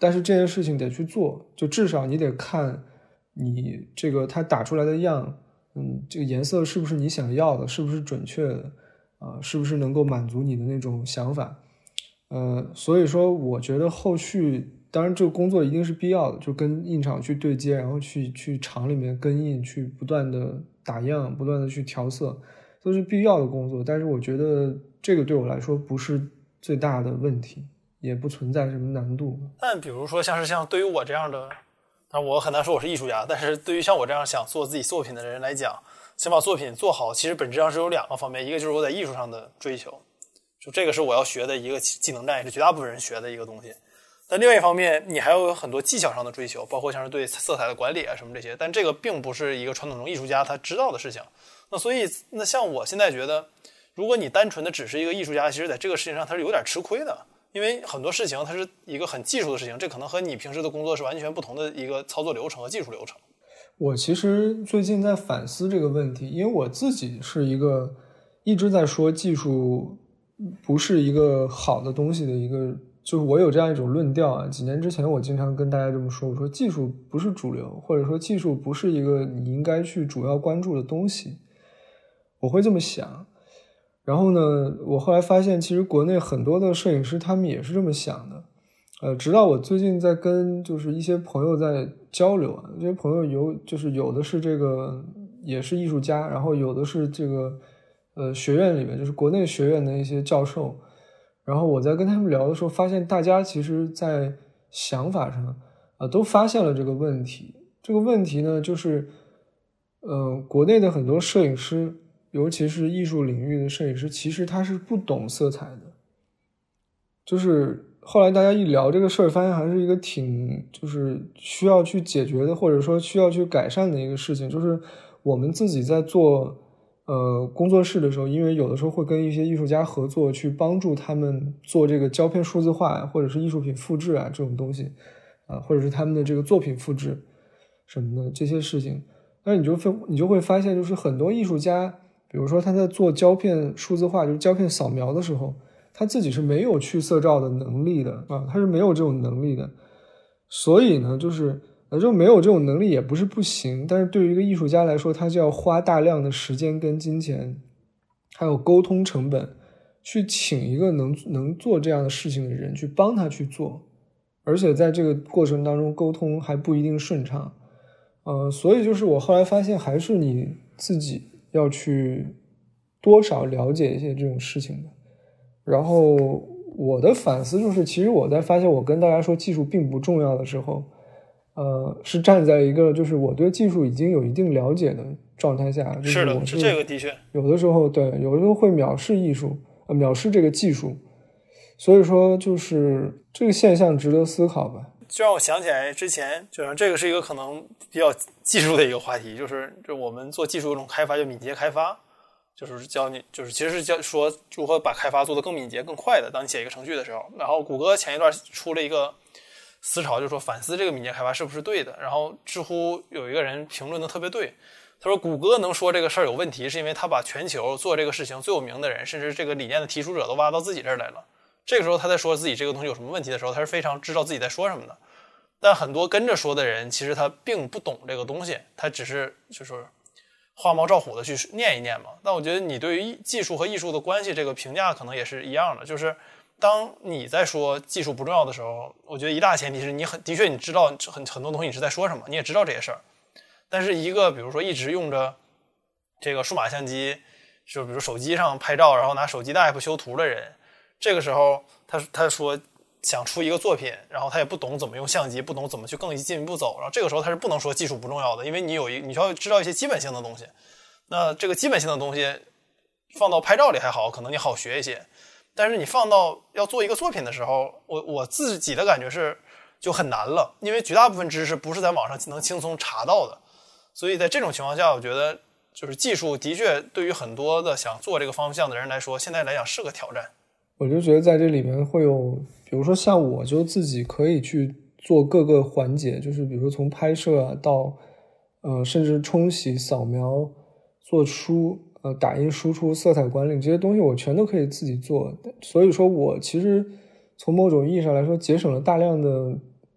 但是这件事情得去做，就至少你得看你这个它打出来的样，嗯，这个颜色是不是你想要的，是不是准确的，啊、呃，是不是能够满足你的那种想法，呃，所以说我觉得后续当然这个工作一定是必要的，就跟印厂去对接，然后去去厂里面跟印，去不断的打样，不断的去调色，都是必要的工作。但是我觉得这个对我来说不是最大的问题，也不存在什么难度。 但比如说像是像对于我这样的，当然我很难说我是艺术家，但是对于像我这样想做自己作品的人来讲，想把作品做好，其实本质上是有两个方面，一个就是我在艺术上的追求，就这个是我要学的一个技能站，也是绝大部分人学的一个东西。但另外一方面，你还要有很多技巧上的追求，包括像是对色彩的管理啊什么这些，但这个并不是一个传统中艺术家他知道的事情。那所以那像我现在觉得，如果你单纯的只是一个艺术家，其实在这个事情上他是有点吃亏的，因为很多事情它是一个很技术的事情，这可能和你平时的工作是完全不同的一个操作流程和技术流程。 我其实最近在反思这个问题，因为我自己是一个一直在说技术不是一个好的东西的一个，就是我有这样一种论调啊。几年之前我经常跟大家这么说，我说技术不是主流，或者说技术不是一个你应该去主要关注的东西，我会这么想。然后呢，我后来发现其实国内很多的摄影师他们也是这么想的。呃，直到我最近在跟就是一些朋友在交流啊，这些朋友有就是有的是这个也是艺术家，然后有的是这个呃学院里面就是国内学院的一些教授，然后我在跟他们聊的时候，发现大家其实在想法上啊、呃、都发现了这个问题。这个问题呢，就是呃国内的很多摄影师，尤其是艺术领域的摄影师，其实他是不懂色彩的，就是。后来大家一聊这个事儿，发现还是一个挺就是需要去解决的，或者说需要去改善的一个事情。就是我们自己在做呃工作室的时候，因为有的时候会跟一些艺术家合作，去帮助他们做这个胶片数字化或者是艺术品复制啊这种东西啊、呃，或者是他们的这个作品复制什么的这些事情。那你就会你就会发现，就是很多艺术家，比如说他在做胶片数字化，就是胶片扫描的时候。他自己是没有去色照的能力的啊，他是没有这种能力的，所以呢，就是呃，就没有这种能力也不是不行，但是对于一个艺术家来说，他就要花大量的时间跟金钱，还有沟通成本，去请一个能能做这样的事情的人去帮他去做，而且在这个过程当中沟通还不一定顺畅，呃，所以就是我后来发现，还是你自己要去多少了解一些这种事情的。然后我的反思就是，其实我在发现我跟大家说技术并不重要的时候，呃，是站在一个就是我对技术已经有一定了解的状态下，就是的，是这个的确有的时候对，有的时候会藐视艺术，呃，藐视这个技术，所以说就是这个现象值得思考吧。 就让我想起来之前，就是这个是一个可能比较技术的一个话题，就是就我们做技术一种开发叫敏捷开发。就是教你，就是其实是教说如何把开发做得更敏捷、更快的。当你写一个程序的时候，然后谷歌前一段出了一个思潮，就是说反思这个敏捷开发是不是对的。然后知乎有一个人评论的特别对，他说谷歌能说这个事儿有问题，是因为他把全球做这个事情最有名的人，甚至这个理念的提出者都挖到自己这儿来了。这个时候他在说自己这个东西有什么问题的时候，他是非常知道自己在说什么的。但很多跟着说的人，其实他并不懂这个东西，他只是就是花猫照虎的去念一念嘛。但我觉得你对于技术和艺术的关系这个评价可能也是一样的，就是当你在说技术不重要的时候，我觉得一大前提是你很的确你知道很很多东西你是在说什么，你也知道这些事儿。但是一个比如说一直用着这个数码相机，就比如手机上拍照，然后拿手机的 app 修图的人，这个时候他他说想出一个作品，然后他也不懂怎么用相机，不懂怎么去更进一步走，然后这个时候他是不能说技术不重要的，因为你有一你需要知道一些基本性的东西。那这个基本性的东西放到拍照里还好，可能你好学一些，但是你放到要做一个作品的时候，我我自己的感觉是就很难了，因为绝大部分知识不是在网上能轻松查到的。所以在这种情况下，我觉得就是技术的确对于很多的想做这个方向的人来说，现在来讲是个挑战。 我就觉得在这里面会有，比如说像我就自己可以去做各个环节，就是比如说从拍摄啊到呃甚至冲洗、扫描、做书、呃打印、输出、色彩管理这些东西，我全都可以自己做。所以说我其实从某种意义上来说，节省了大量的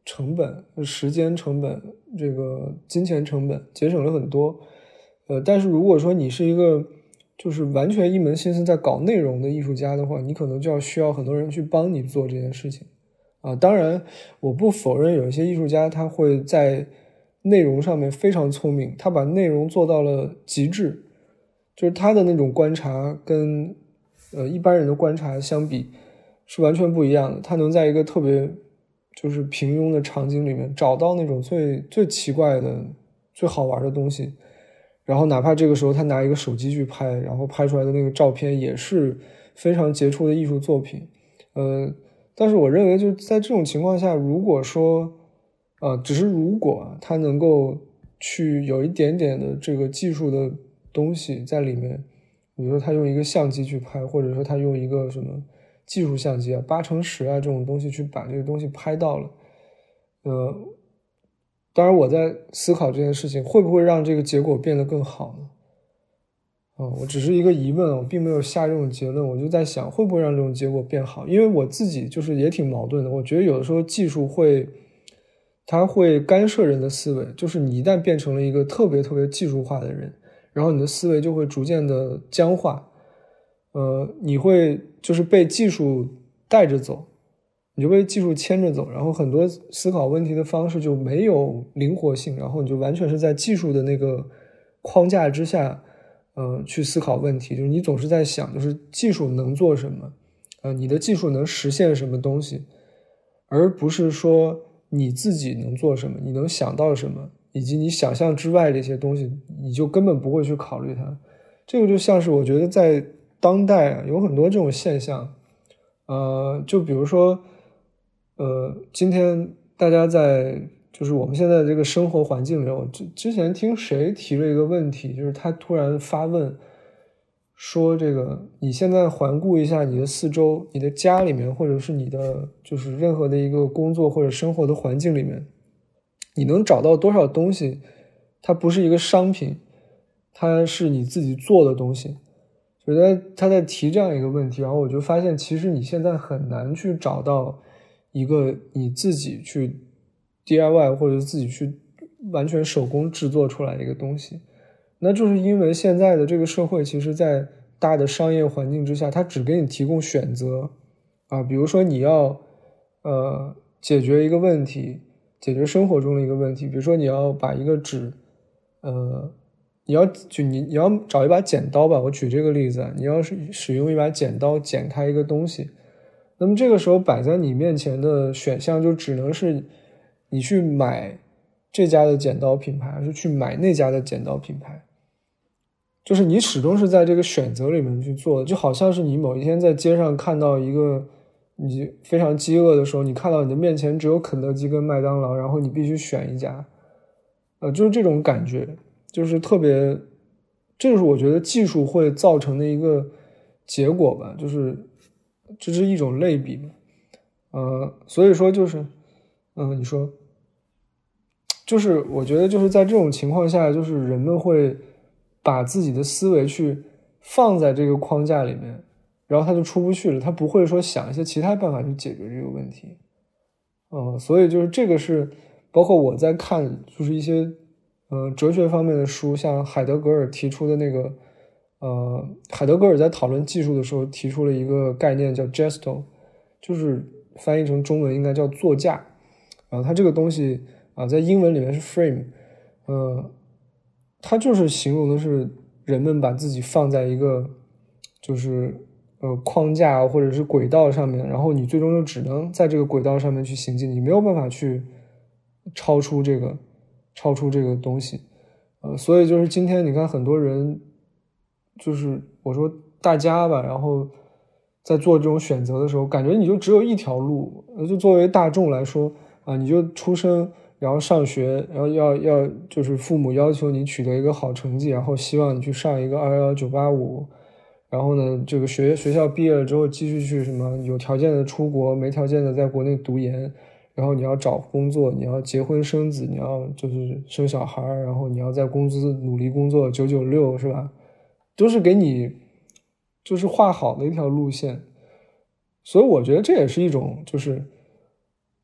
成本、时间成本、这个金钱成本节省了很多。呃，但是如果说你是一个就是完全一门心思在搞内容的艺术家的话，你可能就要需要很多人去帮你做这件事情啊。当然，我不否认有一些艺术家他会在内容上面非常聪明，他把内容做到了极致，就是他的那种观察跟呃一般人的观察相比是完全不一样的。他能在一个特别就是平庸的场景里面找到那种最最奇怪的、最好玩的东西，然后哪怕这个时候他拿一个手机去拍，然后拍出来的那个照片也是非常杰出的艺术作品。呃，但是我认为就在这种情况下，如果说呃，只是如果他能够去有一点点的这个技术的东西在里面，比如说他用一个相机去拍，或者说他用一个什么技术相机啊、八乘十啊这种东西去把这个东西拍到了，呃，当然我在思考这件事情会不会让这个结果变得更好呢？啊、我只是一个疑问，我并没有下这种结论，我就在想会不会让这种结果变好，因为我自己就是也挺矛盾的，我觉得有的时候技术会它会干涉人的思维，就是你一旦变成了一个特别特别技术化的人，然后你的思维就会逐渐的僵化，呃，你会就是被技术带着走，你就被技术牵着走，然后很多思考问题的方式就没有灵活性，然后你就完全是在技术的那个框架之下，呃，去思考问题，就是你总是在想，就是技术能做什么，呃，你的技术能实现什么东西，而不是说你自己能做什么，你能想到什么，以及你想象之外的一些东西，你就根本不会去考虑它。这个就像是我觉得在当代啊，有很多这种现象，呃，就比如说，呃，今天大家在就是我们现在这个生活环境里，我之之前听谁提了一个问题，就是他突然发问说，这个你现在环顾一下你的四周，你的家里面，或者是你的就是任何的一个工作或者生活的环境里面，你能找到多少东西它不是一个商品，它是你自己做的东西。所以他他在提这样一个问题，然后我就发现其实你现在很难去找到一个你自己去 D I Y 或者自己去完全手工制作出来的一个东西。那就是因为现在的这个社会其实在大的商业环境之下，它只给你提供选择啊，比如说你要呃解决一个问题，解决生活中的一个问题，比如说你要把一个纸呃你要就你你要找一把剪刀吧，我举这个例子，你要是使用一把剪刀剪开一个东西，那么这个时候摆在你面前的选项就只能是你去买这家的剪刀品牌，还是去买那家的剪刀品牌，就是你始终是在这个选择里面去做的，就好像是你某一天在街上看到一个你非常饥饿的时候，你看到你的面前只有肯德基跟麦当劳，然后你必须选一家，呃，就是这种感觉，就是特别，这就是我觉得技术会造成的一个结果吧，就是这是一种类比嘛，呃，所以说就是，嗯、呃，你说，就是我觉得就是在这种情况下，就是人们会把自己的思维去放在这个框架里面，然后他就出不去了，他不会说想一些其他办法去解决这个问题，嗯、呃，所以就是这个是包括我在看就是一些呃哲学方面的书，像海德格尔提出的那个呃海德格尔在讨论技术的时候提出了一个概念叫 gesto， 就是翻译成中文应该叫座架，啊、呃，它这个东西啊、呃，在英文里面是 frame， 呃，它就是形容的是人们把自己放在一个就是呃框架或者是轨道上面，然后你最终就只能在这个轨道上面去行进，你没有办法去超出这个超出这个东西，呃，所以就是今天你看很多人，就是我说大家吧，然后在做这种选择的时候，感觉你就只有一条路，就作为大众来说啊，你就出生，然后上学，然后要要就是父母要求你取得一个好成绩，然后希望你去上一个二幺幺九八五，然后呢，这个学学校毕业了之后继续去什么有条件的出国，没条件的在国内读研。然后你要找工作，你要结婚生子，你要就是生小孩，然后你要在公司努力工作九九六，是吧？都是给你就是画好的一条路线。所以我觉得这也是一种就是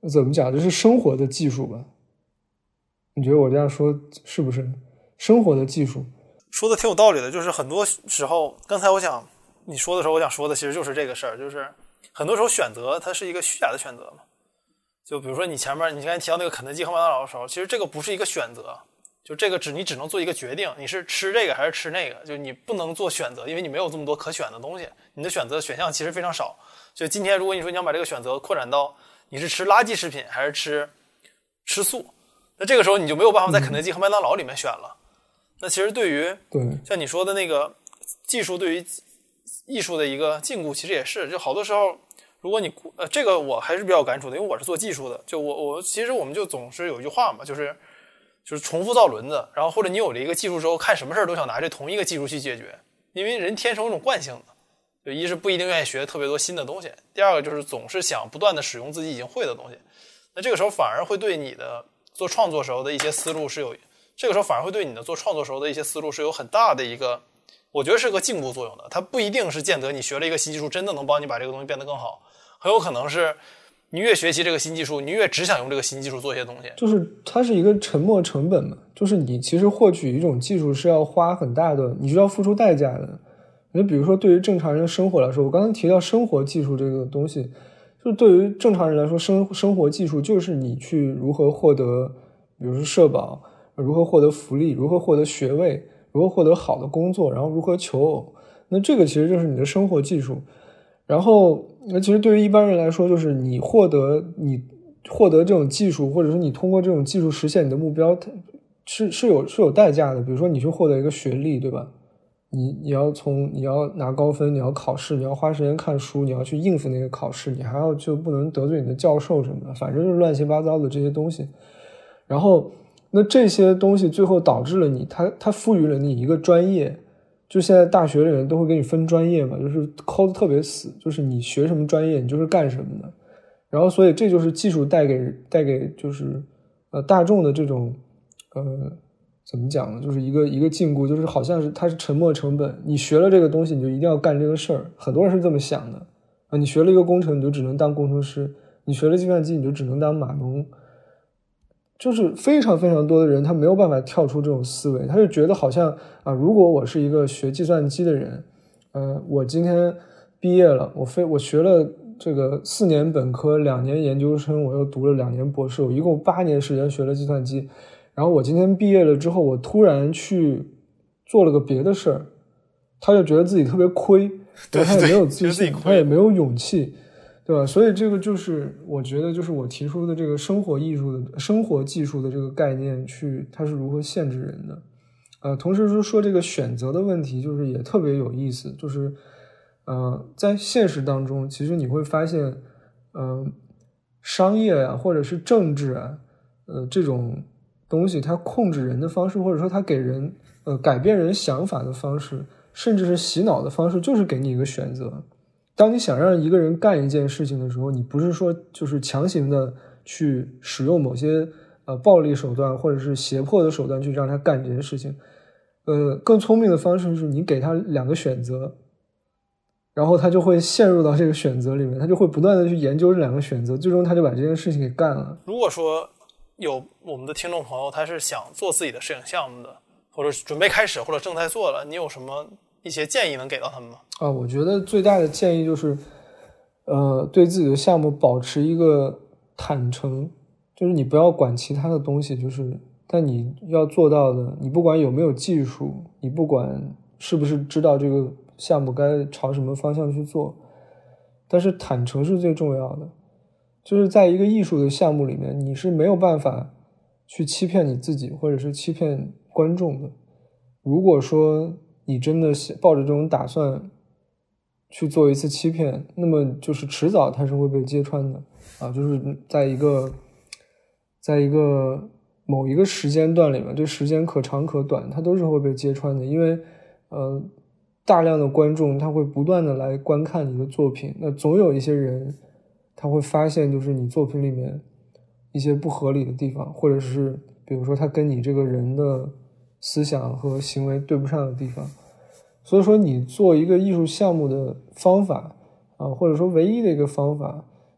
怎么讲，这是生活的技术吧？你觉得我这样说是不是生活的技术？ 说的挺有道理的，就是很多时候，刚才我想你说的时候，我想说的其实就是这个事儿，就是很多时候选择它是一个虚假的选择嘛。就比如说你前面你刚才提到那个肯德基和麦当劳的时候，其实这个不是一个选择，就这个只你只能做一个决定，你是吃这个还是吃那个，就你不能做选择，因为你没有这么多可选的东西，你的选择选项其实非常少。就今天如果你说你要把这个选择扩展到你是吃垃圾食品还是吃吃素，那这个时候你就没有办法在肯德基和麦当劳里面选了。嗯、那其实对于对像你说的那个技术对于艺术的一个禁锢，其实也是，就好多时候如果你呃这个我还是比较有感触的，因为我是做技术的，就我我其实我们就总是有一句话嘛，就是就是重复造轮子，然后或者你有了一个技术之后，看什么事都想拿这同一个技术去解决，因为人天生有一种惯性的，就一是不一定愿意学特别多新的东西，第二个就是总是想不断的使用自己已经会的东西，那这个时候反而会对你的做创作时候的一些思路是有，这个时候反而会对你的做创作时候的一些思路是有很大的一个，我觉得是个禁锢作用的，它不一定是见得你学了一个新技术真的能帮你把这个东西变得更好，很有可能是你越学习这个新技术，你越只想用这个新技术做一些东西。 就是它是一个沉没成本嘛，就是你其实获取一种技术是要花很大的，你是要付出代价的。你比如说对于正常人的生活来说，我刚才提到生活技术这个东西，就是对于正常人来说，生生活技术就是你去如何获得，比如说社保，如何获得福利，如何获得学位，如何获得好的工作，然后如何求偶，那这个其实就是你的生活技术。然后那其实对于一般人来说，就是你获得你获得这种技术，或者说你通过这种技术实现你的目标，它是是有是有代价的。比如说你去获得一个学历，对吧？你你要从你要拿高分，你要考试，你要花时间看书，你要去应付那个考试，你还要就不能得罪你的教授什么的，反正就是乱七八糟的这些东西。然后那这些东西最后导致了你，它它赋予了你一个专业。就现在大学里面都会给你分专业嘛，就是抠得特别死，就是你学什么专业你就是干什么的。然后所以这就是技术带给带给就是呃大众的这种呃怎么讲呢，就是一个一个禁锢，就是好像是它是沉没成本，你学了这个东西你就一定要干这个事儿，很多人是这么想的啊。你学了一个工程你就只能当工程师，你学了计算机你就只能当码农。就是非常非常多的人他没有办法跳出这种思维，他就觉得好像啊，如果我是一个学计算机的人，呃，我今天毕业了，我非我学了这个四年本科，两年研究生，我又读了两年博士，我一共八年时间学了计算机，然后我今天毕业了之后，我突然去做了个别的事儿，他就觉得自己特别亏， 对， 他也没有自信， 对他也没有勇气。对吧？所以这个就是我觉得就是我提出的这个生活艺术的生活技术的这个概念，去它是如何限制人的。呃，同时说说这个选择的问题，就是也特别有意思，就是呃，在现实当中，其实你会发现，呃，商业啊，或者是政治啊，呃，这种东西，它控制人的方式，或者说它给人呃改变人想法的方式，甚至是洗脑的方式，就是给你一个选择。当你想让一个人干一件事情的时候，你不是说就是强行的去使用某些呃暴力手段或者是胁迫的手段去让他干这件事情，呃，更聪明的方式是你给他两个选择，然后他就会陷入到这个选择里面，他就会不断的去研究这两个选择，最终他就把这件事情给干了。 如果说有我们的听众朋友他是想做自己的摄影项目的，或者准备开始或者正在做了，你有什么一些建议能给到他们吗？ 啊，我觉得最大的建议就是，呃，对自己的项目保持一个坦诚，就是你不要管其他的东西，就是但你要做到的，你不管有没有技术，你不管是不是知道这个项目该朝什么方向去做，但是坦诚是最重要的。就是在一个艺术的项目里面，你是没有办法去欺骗你自己，或者是欺骗观众的。如果说你真的抱着这种打算去做一次欺骗，那么就是迟早它是会被揭穿的啊！就是在一个在一个某一个时间段里面，这时间可长可短，它都是会被揭穿的，因为呃大量的观众他会不断的来观看你的作品，那总有一些人他会发现就是你作品里面一些不合理的地方，或者是比如说他跟你这个人的思想和行为对不上的地方。所以说你做一个艺术项目的方法啊，或者说唯一的一个方法，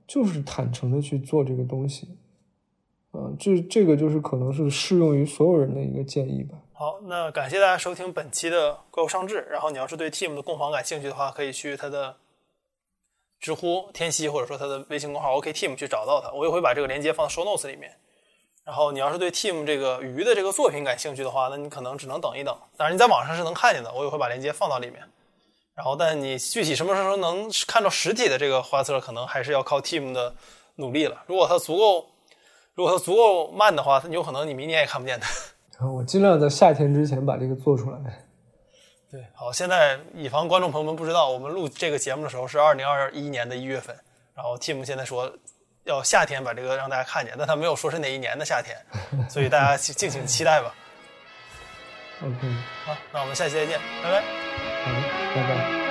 就是坦诚的去做这个东西。啊，这这个就是可能是适用于所有人的一个建议吧。 好，那感谢大家收听本期的怪物上志。然后你要是对 Team 的攻防感兴趣的话，可以去他的知乎、天息，或者说他的微信公号 OK Team 去找到他。我也会把这个链接放到 show notes 里面。然后你要是对 Team 这个鱼的这个作品感兴趣的话，那你可能只能等一等。当然你在网上是能看见的，我也会把链接放到里面。然后，但你具体什么时候能看到实体的这个画册，可能还是要靠 Team 的努力了。如果它足够，如果它足够慢的话，有可能你明年也看不见它。 我尽量在夏天之前把这个做出来。 对，好，现在以防观众朋友们不知道，我们录这个节目的时候是二零二一年的一月份，然后 Team 现在说要夏天把这个让大家看见，但他没有说是哪一年的夏天，所以大家敬请期待吧。 OK， 好，那我们下期再见，拜拜。 好，拜拜。